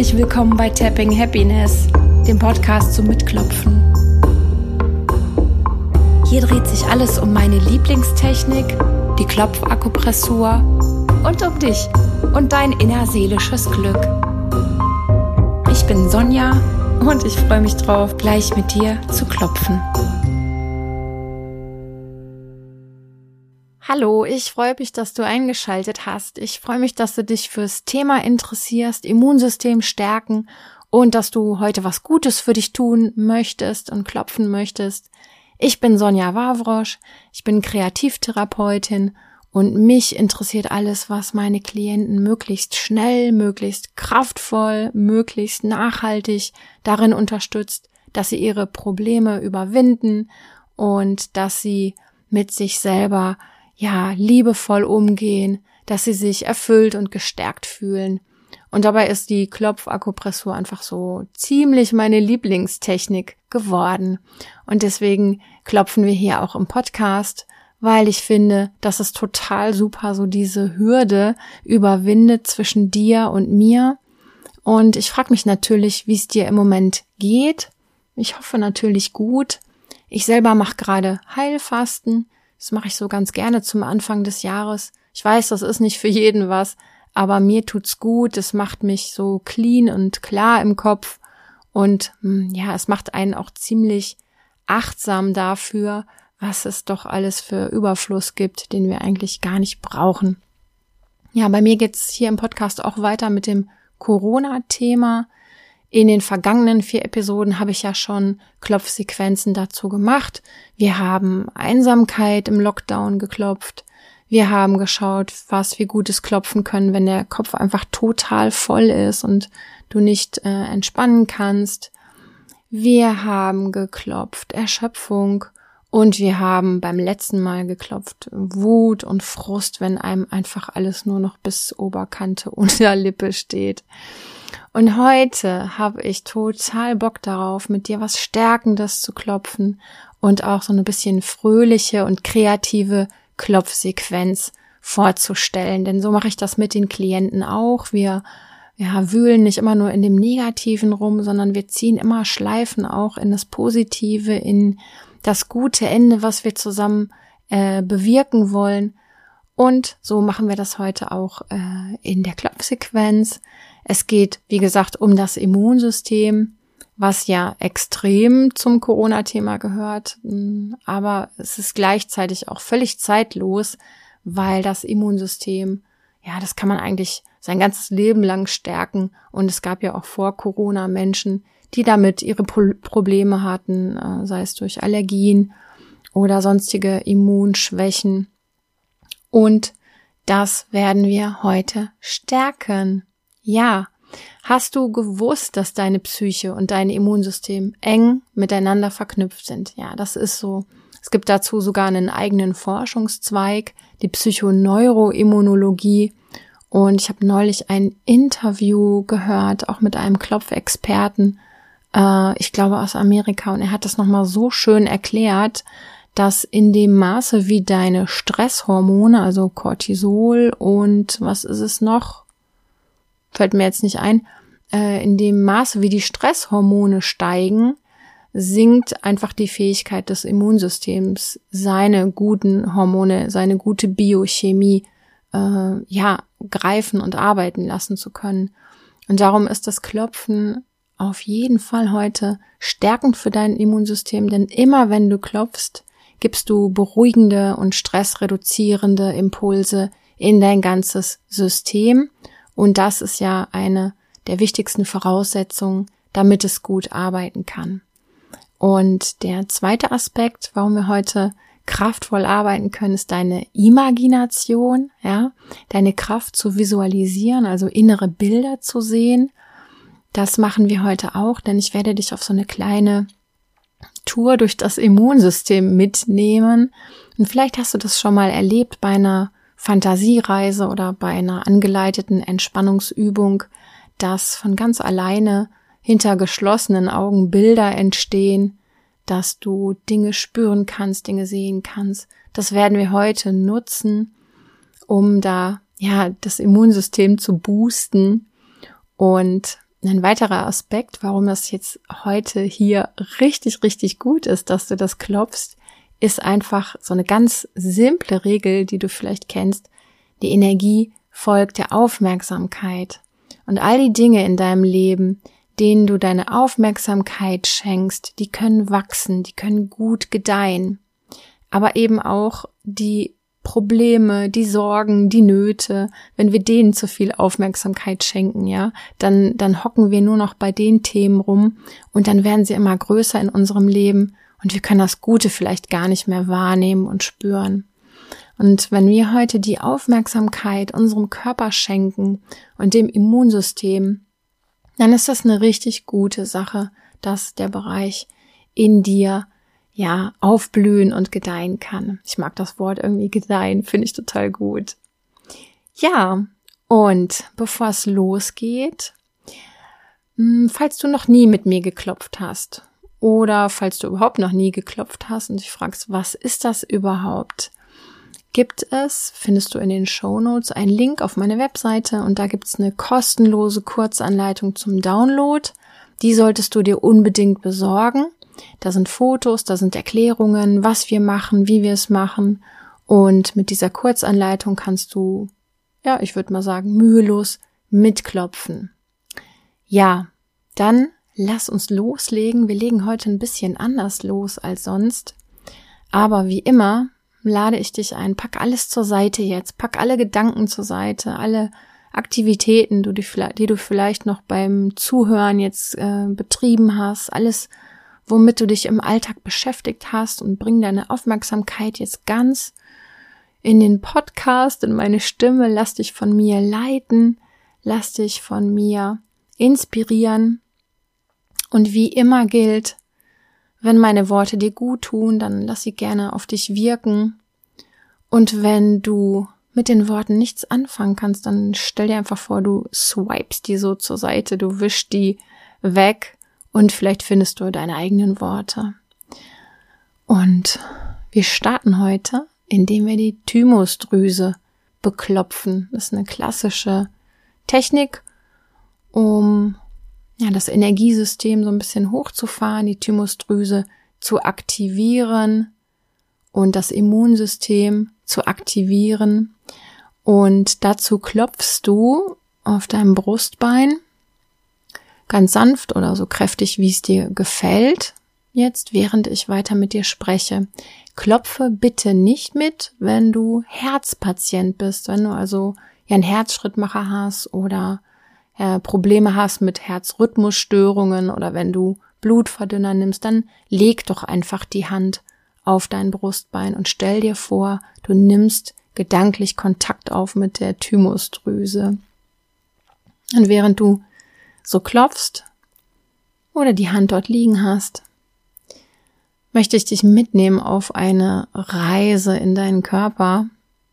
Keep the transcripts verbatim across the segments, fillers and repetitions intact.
Herzlich willkommen bei Tapping Happiness, dem Podcast zum Mitklopfen. Hier dreht sich alles um meine Lieblingstechnik, die Klopfakupressur und um dich und dein innerseelisches Glück. Ich bin Sonja und ich freue mich drauf, gleich mit dir zu klopfen. Hallo, ich freue mich, dass du eingeschaltet hast. Ich freue mich, dass du dich fürs Thema interessierst, Immunsystem stärken und dass du heute was Gutes für dich tun möchtest und klopfen möchtest. Ich bin Sonja Wawrosch, ich bin Kreativtherapeutin und mich interessiert alles, was meine Klienten möglichst schnell, möglichst kraftvoll, möglichst nachhaltig darin unterstützt, dass sie ihre Probleme überwinden und dass sie mit sich selber ja, liebevoll umgehen, dass sie sich erfüllt und gestärkt fühlen. Und dabei ist die Klopfakupressur einfach so ziemlich meine Lieblingstechnik geworden. Und deswegen klopfen wir hier auch im Podcast, weil ich finde, dass es total super so diese Hürde überwindet zwischen dir und mir. Und ich frage mich natürlich, wie es dir im Moment geht. Ich hoffe natürlich gut. Ich selber mache gerade Heilfasten. Das mache ich so ganz gerne zum Anfang des Jahres. Ich weiß, das ist nicht für jeden was, aber mir tut's gut. Es macht mich so clean und klar im Kopf und ja, es macht einen auch ziemlich achtsam dafür, was es doch alles für Überfluss gibt, den wir eigentlich gar nicht brauchen. Ja, bei mir geht's hier im Podcast auch weiter mit dem Corona-Thema. In den vergangenen vier Episoden habe ich ja schon Klopfsequenzen dazu gemacht. Wir haben Einsamkeit im Lockdown geklopft. Wir haben geschaut, was wir Gutes klopfen können, wenn der Kopf einfach total voll ist und du nicht äh, entspannen kannst. Wir haben geklopft Erschöpfung und wir haben beim letzten Mal geklopft Wut und Frust, wenn einem einfach alles nur noch bis Oberkante unter Lippe steht. Und heute habe ich total Bock darauf, mit dir was Stärkendes zu klopfen und auch so ein bisschen fröhliche und kreative Klopfsequenz vorzustellen. Denn so mache ich das mit den Klienten auch. Wir ja, wühlen nicht immer nur in dem Negativen rum, sondern wir ziehen immer Schleifen auch in das Positive, in das gute Ende, was wir zusammen äh, bewirken wollen. Und so machen wir das heute auch äh, in der Klopfsequenz. Es geht, wie gesagt, um das Immunsystem, was ja extrem zum Corona-Thema gehört, aber es ist gleichzeitig auch völlig zeitlos, weil das Immunsystem, ja, das kann man eigentlich sein ganzes Leben lang stärken und es gab ja auch vor Corona Menschen, die damit ihre Pro- Probleme hatten, sei es durch Allergien oder sonstige Immunschwächen und das werden wir heute stärken. Ja, hast du gewusst, dass deine Psyche und dein Immunsystem eng miteinander verknüpft sind? Ja, das ist so. Es gibt dazu sogar einen eigenen Forschungszweig, die Psychoneuroimmunologie. Und ich habe neulich ein Interview gehört, auch mit einem Klopfexperten, äh, ich glaube aus Amerika. Und er hat das nochmal so schön erklärt, dass in dem Maße, wie deine Stresshormone, also Cortisol und was ist es noch? Fällt mir jetzt nicht ein, äh, in dem Maße, wie die Stresshormone steigen, sinkt einfach die Fähigkeit des Immunsystems, seine guten Hormone, seine gute Biochemie, äh, ja, greifen und arbeiten lassen zu können. Und darum ist das Klopfen auf jeden Fall heute stärkend für dein Immunsystem, denn immer wenn du klopfst, gibst du beruhigende und stressreduzierende Impulse in dein ganzes System. Und das ist ja eine der wichtigsten Voraussetzungen, damit es gut arbeiten kann. Und der zweite Aspekt, warum wir heute kraftvoll arbeiten können, ist deine Imagination, ja, deine Kraft zu visualisieren, also innere Bilder zu sehen. Das machen wir heute auch, denn ich werde dich auf so eine kleine Tour durch das Immunsystem mitnehmen. Und vielleicht hast du das schon mal erlebt bei einer Fantasiereise oder bei einer angeleiteten Entspannungsübung, dass von ganz alleine hinter geschlossenen Augen Bilder entstehen, dass du Dinge spüren kannst, Dinge sehen kannst. Das werden wir heute nutzen, um da ja das Immunsystem zu boosten und ein weiterer Aspekt, warum das jetzt heute hier richtig, richtig gut ist, dass du das klopfst, ist einfach so eine ganz simple Regel, die du vielleicht kennst. Die Energie folgt der Aufmerksamkeit. Und all die Dinge in deinem Leben, denen du deine Aufmerksamkeit schenkst, die können wachsen, die können gut gedeihen. Aber eben auch die Probleme, die Sorgen, die Nöte, wenn wir denen zu viel Aufmerksamkeit schenken, ja, dann, dann hocken wir nur noch bei den Themen rum und dann werden sie immer größer in unserem Leben und wir können das Gute vielleicht gar nicht mehr wahrnehmen und spüren. Und wenn wir heute die Aufmerksamkeit unserem Körper schenken und dem Immunsystem, dann ist das eine richtig gute Sache, dass der Bereich in dir ja, aufblühen und gedeihen kann. Ich mag das Wort irgendwie gedeihen, finde ich total gut. Ja, und bevor es losgeht, falls du noch nie mit mir geklopft hast oder falls du überhaupt noch nie geklopft hast und dich fragst, was ist das überhaupt? Gibt es, findest du in den Shownotes, einen Link auf meine Webseite und da gibt es eine kostenlose Kurzanleitung zum Download. Die solltest du dir unbedingt besorgen. Da sind Fotos, da sind Erklärungen, was wir machen, wie wir es machen. Und mit dieser Kurzanleitung kannst du, ja, ich würde mal sagen, mühelos mitklopfen. Ja, dann lass uns loslegen. Wir legen heute ein bisschen anders los als sonst. Aber wie immer lade ich dich ein, pack alles zur Seite jetzt, pack alle Gedanken zur Seite, alle Aktivitäten, die du, die du vielleicht noch beim Zuhören jetzt äh, betrieben hast, alles, womit du dich im Alltag beschäftigt hast und bring deine Aufmerksamkeit jetzt ganz in den Podcast, in meine Stimme, lass dich von mir leiten, lass dich von mir inspirieren und wie immer gilt, wenn meine Worte dir gut tun, dann lass sie gerne auf dich wirken und wenn du mit den Worten nichts anfangen kannst, dann stell dir einfach vor, du swipest die so zur Seite, du wischst die weg. Und vielleicht findest du deine eigenen Worte. Und wir starten heute, indem wir die Thymusdrüse beklopfen. Das ist eine klassische Technik, um ja, das Energiesystem so ein bisschen hochzufahren, die Thymusdrüse zu aktivieren und das Immunsystem zu aktivieren. Und dazu klopfst du auf deinem Brustbein, ganz sanft oder so kräftig, wie es dir gefällt, jetzt, während ich weiter mit dir spreche. Klopfe bitte nicht mit, wenn du Herzpatient bist, wenn du also ja einen Herzschrittmacher hast oder äh, Probleme hast mit Herzrhythmusstörungen oder wenn du Blutverdünner nimmst, dann leg doch einfach die Hand auf dein Brustbein und stell dir vor, du nimmst gedanklich Kontakt auf mit der Thymusdrüse. Und während du so klopfst oder die Hand dort liegen hast, möchte ich dich mitnehmen auf eine Reise in deinen Körper.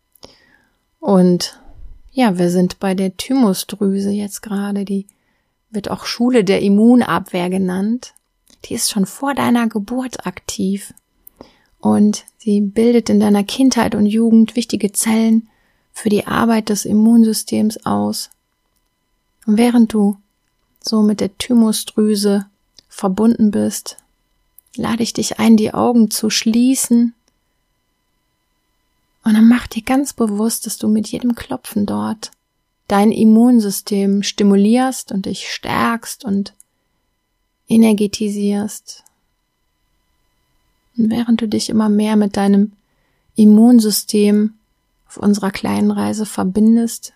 Und ja, wir sind bei der Thymusdrüse jetzt gerade, die wird auch Schule der Immunabwehr genannt. Die ist schon vor deiner Geburt aktiv und sie bildet in deiner Kindheit und Jugend wichtige Zellen für die Arbeit des Immunsystems aus. Und während du so mit der Thymusdrüse verbunden bist, lade ich dich ein, die Augen zu schließen und dann mach dir ganz bewusst, dass du mit jedem Klopfen dort dein Immunsystem stimulierst und dich stärkst und energetisierst. Und während du dich immer mehr mit deinem Immunsystem auf unserer kleinen Reise verbindest,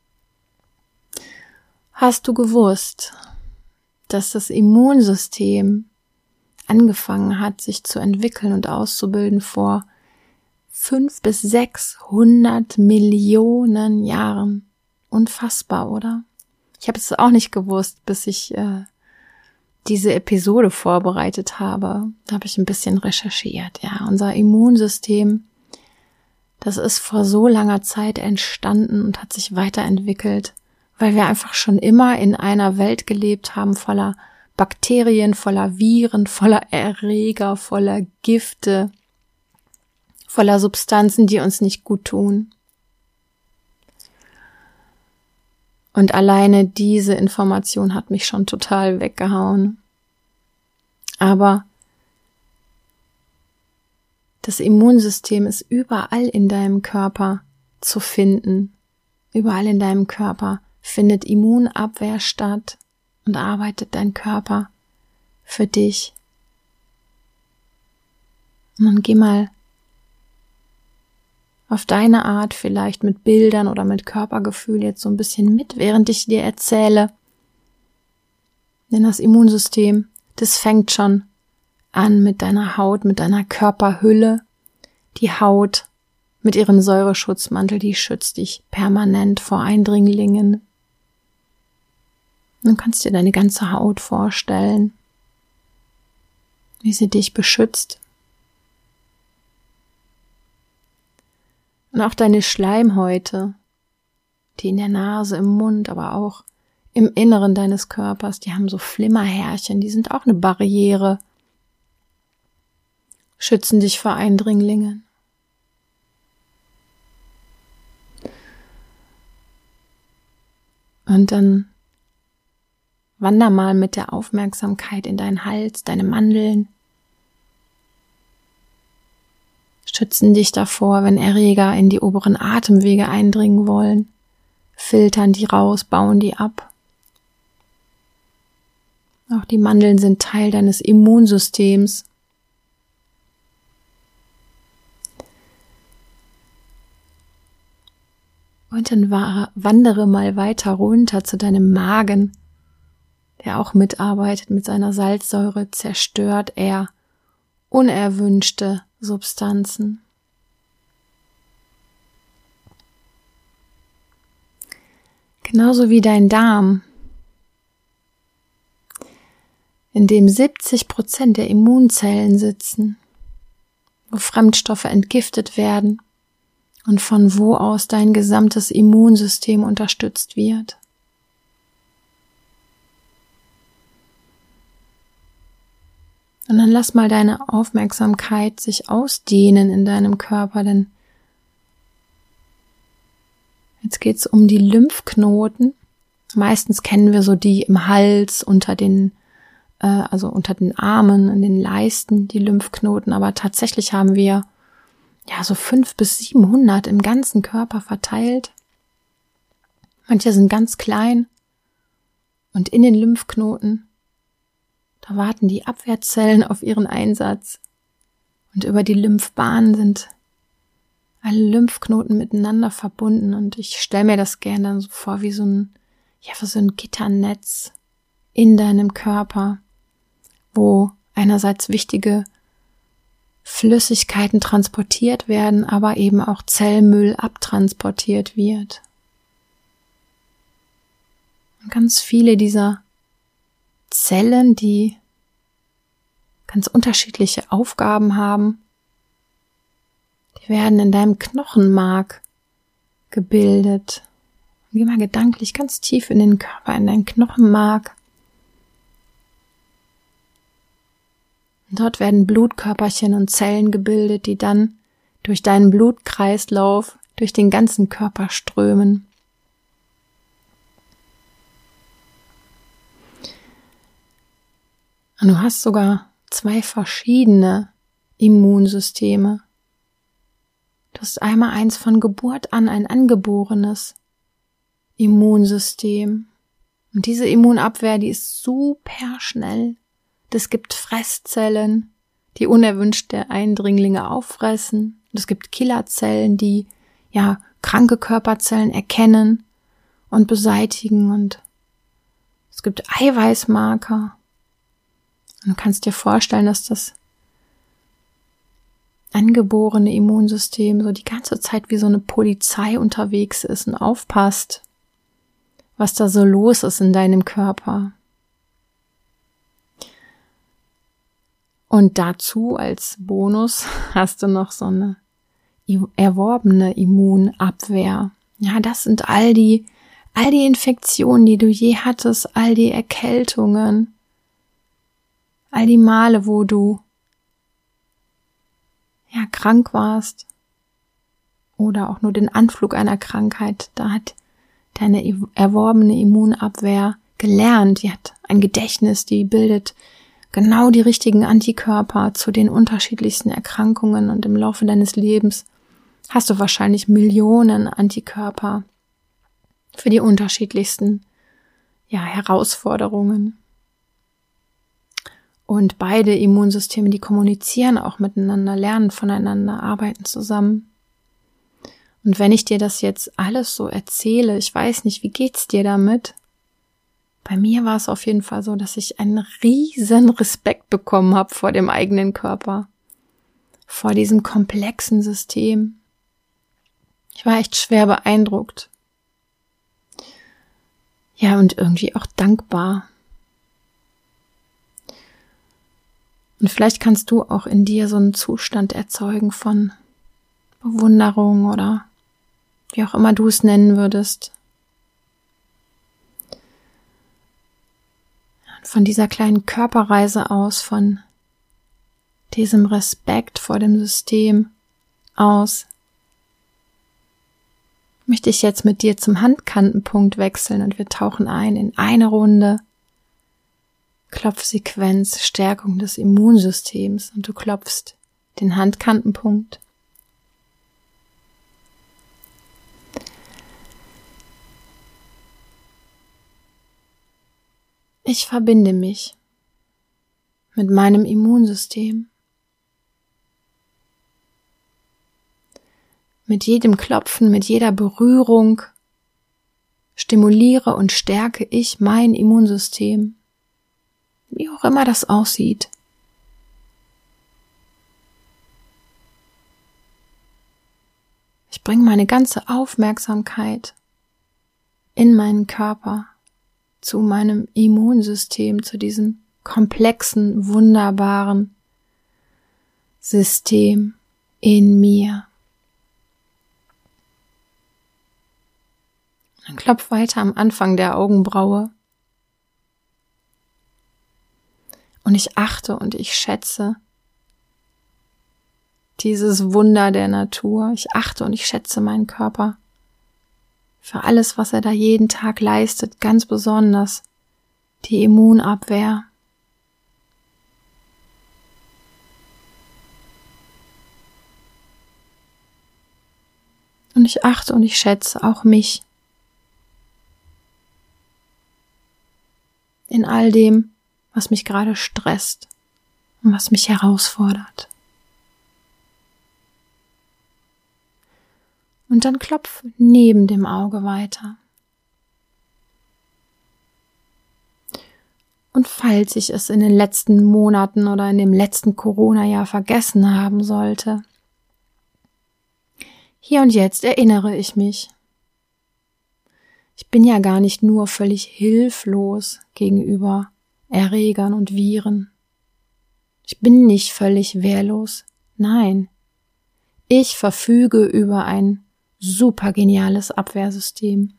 hast du gewusst, dass das Immunsystem angefangen hat, sich zu entwickeln und auszubilden vor fünf bis sechshundert Millionen Jahren. Unfassbar, oder? Ich habe es auch nicht gewusst, bis ich äh, diese Episode vorbereitet habe. Da habe ich ein bisschen recherchiert. Ja, unser Immunsystem, das ist vor so langer Zeit entstanden und hat sich weiterentwickelt, weil wir einfach schon immer in einer Welt gelebt haben, voller Bakterien, voller Viren, voller Erreger, voller Gifte, voller Substanzen, die uns nicht gut tun. Und alleine diese Information hat mich schon total weggehauen. Aber das Immunsystem ist überall in deinem Körper zu finden. Überall in deinem Körper findet Immunabwehr statt und arbeitet dein Körper für dich. Und dann geh mal auf deine Art, vielleicht mit Bildern oder mit Körpergefühl jetzt so ein bisschen mit, während ich dir erzähle. Denn das Immunsystem, das fängt schon an mit deiner Haut, mit deiner Körperhülle. Die Haut mit ihrem Säureschutzmantel, die schützt dich permanent vor Eindringlingen. Du kannst dir deine ganze Haut vorstellen, wie sie dich beschützt. Und auch deine Schleimhäute, die in der Nase, im Mund, aber auch im Inneren deines Körpers, die haben so Flimmerhärchen, die sind auch eine Barriere, schützen dich vor Eindringlingen. Und dann wander mal mit der Aufmerksamkeit in deinen Hals, deine Mandeln, schützen dich davor, wenn Erreger in die oberen Atemwege eindringen wollen, filtern die raus, bauen die ab. Auch die Mandeln sind Teil deines Immunsystems. Und dann wandere mal weiter runter zu deinem Magen, der auch mitarbeitet mit seiner Salzsäure, zerstört er unerwünschte Substanzen. Genauso wie dein Darm, in dem siebzig Prozent der Immunzellen sitzen, wo Fremdstoffe entgiftet werden und von wo aus dein gesamtes Immunsystem unterstützt wird. Und dann lass mal deine Aufmerksamkeit sich ausdehnen in deinem Körper, denn jetzt geht's um die Lymphknoten. Meistens kennen wir so die im Hals, unter den, äh, also unter den Armen, in den Leisten, die Lymphknoten, aber tatsächlich haben wir ja so fünf bis siebenhundert im ganzen Körper verteilt. Manche sind ganz klein und in den Lymphknoten, da warten die Abwehrzellen auf ihren Einsatz und über die Lymphbahnen sind alle Lymphknoten miteinander verbunden und ich stelle mir das gerne dann so vor wie so ein, ja, wie so ein Gitternetz in deinem Körper, wo einerseits wichtige Flüssigkeiten transportiert werden, aber eben auch Zellmüll abtransportiert wird. Und ganz viele dieser Zellen, die ganz unterschiedliche Aufgaben haben, die werden in deinem Knochenmark gebildet. Und geh mal gedanklich ganz tief in den Körper, in dein Knochenmark. Und dort werden Blutkörperchen und Zellen gebildet, die dann durch deinen Blutkreislauf durch den ganzen Körper strömen. Und du hast sogar zwei verschiedene Immunsysteme. Du hast einmal eins von Geburt an, ein angeborenes Immunsystem. Und diese Immunabwehr, die ist super schnell. Es gibt Fresszellen, die unerwünschte Eindringlinge auffressen. Und es gibt Killerzellen, die ja kranke Körperzellen erkennen und beseitigen. Und es gibt Eiweißmarker. Und du kannst dir vorstellen, dass das angeborene Immunsystem so die ganze Zeit wie so eine Polizei unterwegs ist und aufpasst, was da so los ist in deinem Körper. Und dazu als Bonus hast du noch so eine erworbene Immunabwehr. Ja, das sind all die, all die Infektionen, die du je hattest, all die Erkältungen, all die Male, wo du ja krank warst oder auch nur den Anflug einer Krankheit, da hat deine erworbene Immunabwehr gelernt. Die hat ein Gedächtnis, die bildet genau die richtigen Antikörper zu den unterschiedlichsten Erkrankungen und im Laufe deines Lebens hast du wahrscheinlich Millionen Antikörper für die unterschiedlichsten ja, Herausforderungen. Und beide Immunsysteme, die kommunizieren auch miteinander, lernen voneinander, arbeiten zusammen. Und wenn ich dir das jetzt alles so erzähle, ich weiß nicht, wie geht's dir damit? Bei mir war es auf jeden Fall so, dass ich einen riesen Respekt bekommen habe vor dem eigenen Körper, vor diesem komplexen System. Ich war echt schwer beeindruckt. Ja, und irgendwie auch dankbar. Und vielleicht kannst du auch in dir so einen Zustand erzeugen von Bewunderung oder wie auch immer du es nennen würdest. Von dieser kleinen Körperreise aus, von diesem Respekt vor dem System aus, möchte ich jetzt mit dir zum Handkantenpunkt wechseln und wir tauchen ein in eine Runde Klopfsequenz, Stärkung des Immunsystems und du klopfst den Handkantenpunkt. Ich verbinde mich mit meinem Immunsystem. Mit jedem Klopfen, mit jeder Berührung stimuliere und stärke ich mein Immunsystem, wie auch immer das aussieht. Ich bringe meine ganze Aufmerksamkeit in meinen Körper, zu meinem Immunsystem, zu diesem komplexen, wunderbaren System in mir. Dann klopf weiter am Anfang der Augenbraue. Und ich achte und ich schätze dieses Wunder der Natur. Ich achte und ich schätze meinen Körper für alles, was er da jeden Tag leistet, ganz besonders die Immunabwehr. Und ich achte und ich schätze auch mich in all dem, was mich gerade stresst und was mich herausfordert. Und dann klopf neben dem Auge weiter. Und falls ich es in den letzten Monaten oder in dem letzten Corona-Jahr vergessen haben sollte, hier und jetzt erinnere ich mich. Ich bin ja gar nicht nur völlig hilflos gegenüber Erregern und Viren. Ich bin nicht völlig wehrlos. Nein, ich verfüge über ein super geniales Abwehrsystem.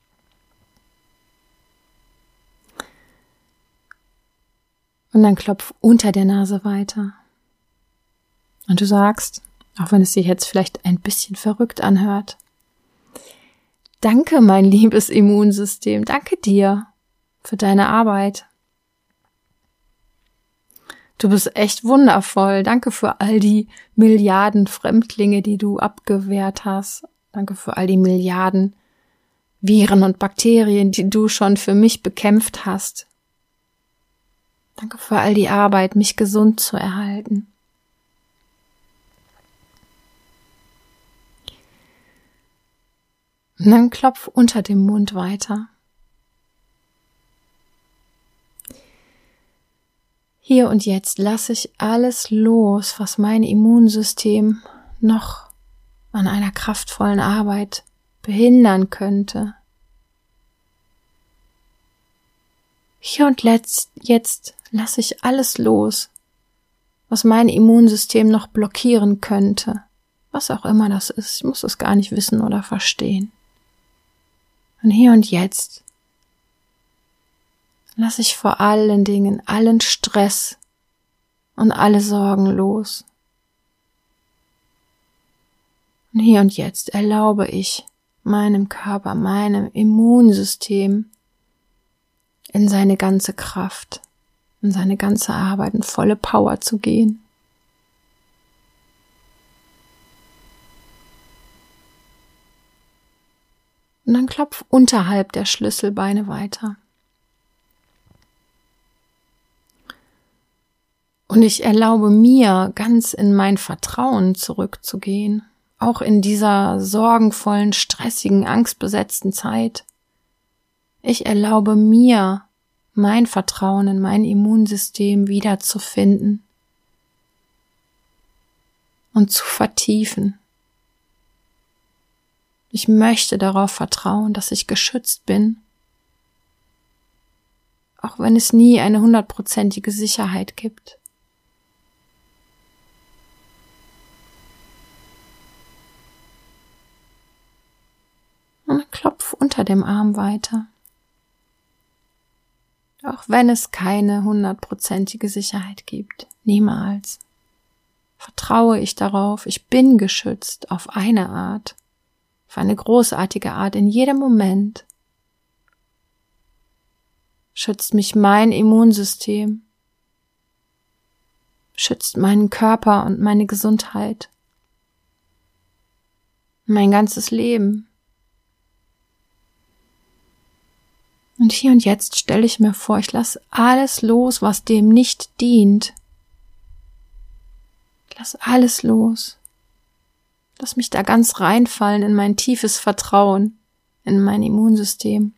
Und dann klopf unter der Nase weiter. Und du sagst, auch wenn es sich jetzt vielleicht ein bisschen verrückt anhört, danke, mein liebes Immunsystem, danke dir für deine Arbeit. Du bist echt wundervoll. Danke für all die Milliarden Fremdlinge, die du abgewehrt hast. Danke für all die Milliarden Viren und Bakterien, die du schon für mich bekämpft hast. Danke für all die Arbeit, mich gesund zu erhalten. Und dann klopf unter dem Mund weiter. Hier und jetzt lasse ich alles los, was mein Immunsystem noch an einer kraftvollen Arbeit behindern könnte. Hier und letzt, jetzt lasse ich alles los, was mein Immunsystem noch blockieren könnte. Was auch immer das ist, ich muss es gar nicht wissen oder verstehen. Und hier und jetzt lasse ich vor allen Dingen allen Stress und alle Sorgen los. Und hier und jetzt erlaube ich meinem Körper, meinem Immunsystem in seine ganze Kraft, in seine ganze Arbeit, in volle Power zu gehen. Und dann klopf unterhalb der Schlüsselbeine weiter. Und ich erlaube mir, ganz in mein Vertrauen zurückzugehen, auch in dieser sorgenvollen, stressigen, angstbesetzten Zeit. Ich erlaube mir, mein Vertrauen in mein Immunsystem wiederzufinden und zu vertiefen. Ich möchte darauf vertrauen, dass ich geschützt bin, auch wenn es nie eine hundertprozentige Sicherheit gibt. Und klopf unter dem Arm weiter. Auch wenn es keine hundertprozentige Sicherheit gibt, niemals. Vertraue ich darauf, ich bin geschützt auf eine Art, auf eine großartige Art in jedem Moment. Schützt mich mein Immunsystem, schützt meinen Körper und meine Gesundheit, mein ganzes Leben. Und hier und jetzt stelle ich mir vor, ich lasse alles los, was dem nicht dient. Ich lasse alles los. Lass mich da ganz reinfallen in mein tiefes Vertrauen, in mein Immunsystem.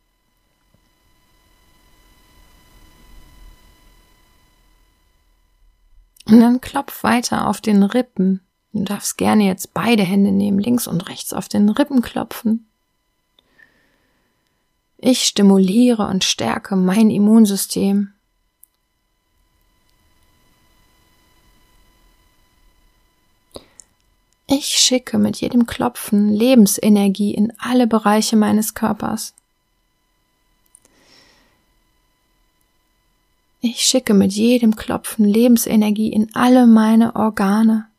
Und dann klopf weiter auf den Rippen. Du darfst gerne jetzt beide Hände nehmen, links und rechts auf den Rippen klopfen. Ich stimuliere und stärke mein Immunsystem. Ich schicke mit jedem Klopfen Lebensenergie in alle Bereiche meines Körpers. Ich schicke mit jedem Klopfen Lebensenergie in alle meine Organe.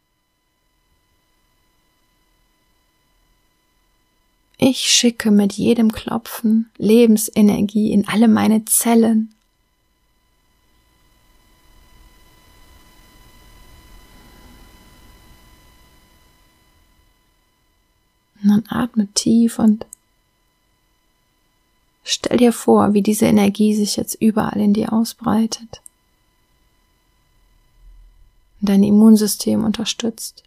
Ich schicke mit jedem Klopfen Lebensenergie in alle meine Zellen. Und dann atme tief und stell dir vor, wie diese Energie sich jetzt überall in dir ausbreitet und dein Immunsystem unterstützt.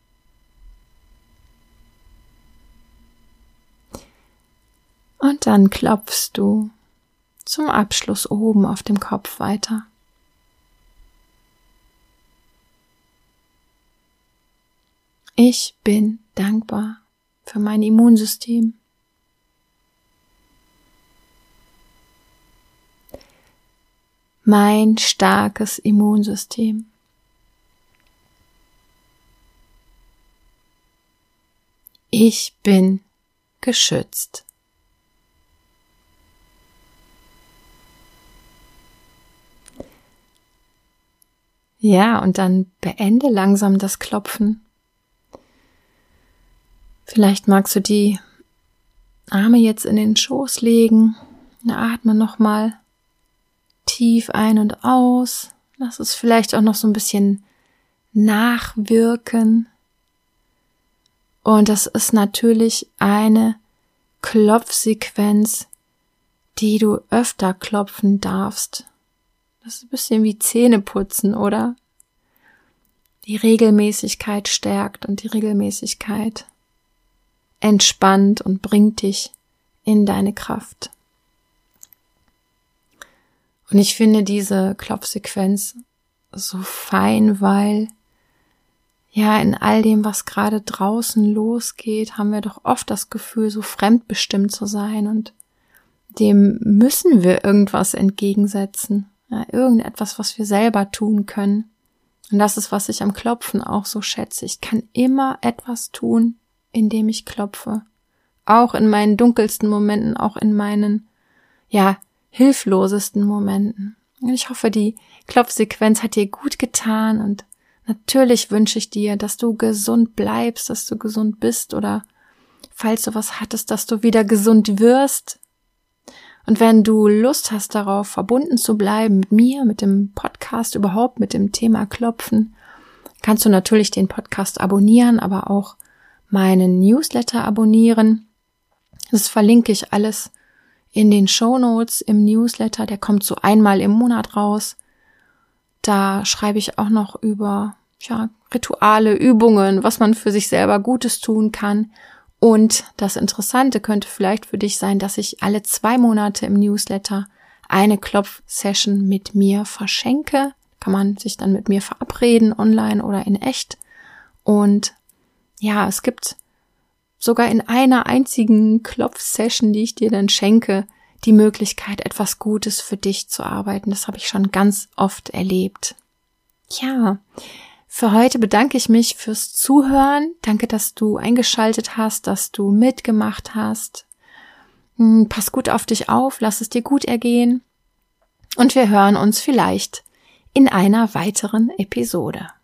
Und dann klopfst du zum Abschluss oben auf dem Kopf weiter. Ich bin dankbar für mein Immunsystem. Mein starkes Immunsystem. Ich bin geschützt. Ja, und dann beende langsam das Klopfen. Vielleicht magst du die Arme jetzt in den Schoß legen. Atme nochmal tief ein und aus. Lass es vielleicht auch noch so ein bisschen nachwirken. Und das ist natürlich eine Klopfsequenz, die du öfter klopfen darfst. Das ist ein bisschen wie Zähneputzen, oder? Die Regelmäßigkeit stärkt und die Regelmäßigkeit entspannt und bringt dich in deine Kraft. Und ich finde diese Klopfsequenz so fein, weil ja in all dem, was gerade draußen losgeht, haben wir doch oft das Gefühl, so fremdbestimmt zu sein und dem müssen wir irgendwas entgegensetzen. Ja, irgendetwas, was wir selber tun können. Und das ist, was ich am Klopfen auch so schätze. Ich kann immer etwas tun, indem ich klopfe. Auch in meinen dunkelsten Momenten, auch in meinen, ja, hilflosesten Momenten. Und ich hoffe, die Klopfsequenz hat dir gut getan und natürlich wünsche ich dir, dass du gesund bleibst, dass du gesund bist oder falls du was hattest, dass du wieder gesund wirst. Und wenn du Lust hast darauf, verbunden zu bleiben mit mir, mit dem Podcast überhaupt, mit dem Thema Klopfen, kannst du natürlich den Podcast abonnieren, aber auch meinen Newsletter abonnieren. Das verlinke ich alles in den Shownotes im Newsletter. Der kommt so einmal im Monat raus. Da schreibe ich auch noch über ja, Rituale, Übungen, was man für sich selber Gutes tun kann. Und das Interessante könnte vielleicht für dich sein, dass ich alle zwei Monate im Newsletter eine Klopf-Session mit mir verschenke. Kann man sich dann mit mir verabreden, online oder in echt. Und ja, es gibt sogar in einer einzigen Klopf-Session, die ich dir dann schenke, die Möglichkeit, etwas Gutes für dich zu arbeiten. Das habe ich schon ganz oft erlebt. Ja, für heute bedanke ich mich fürs Zuhören. Danke, dass du eingeschaltet hast, dass du mitgemacht hast. Pass gut auf dich auf, lass es dir gut ergehen. Und wir hören uns vielleicht in einer weiteren Episode.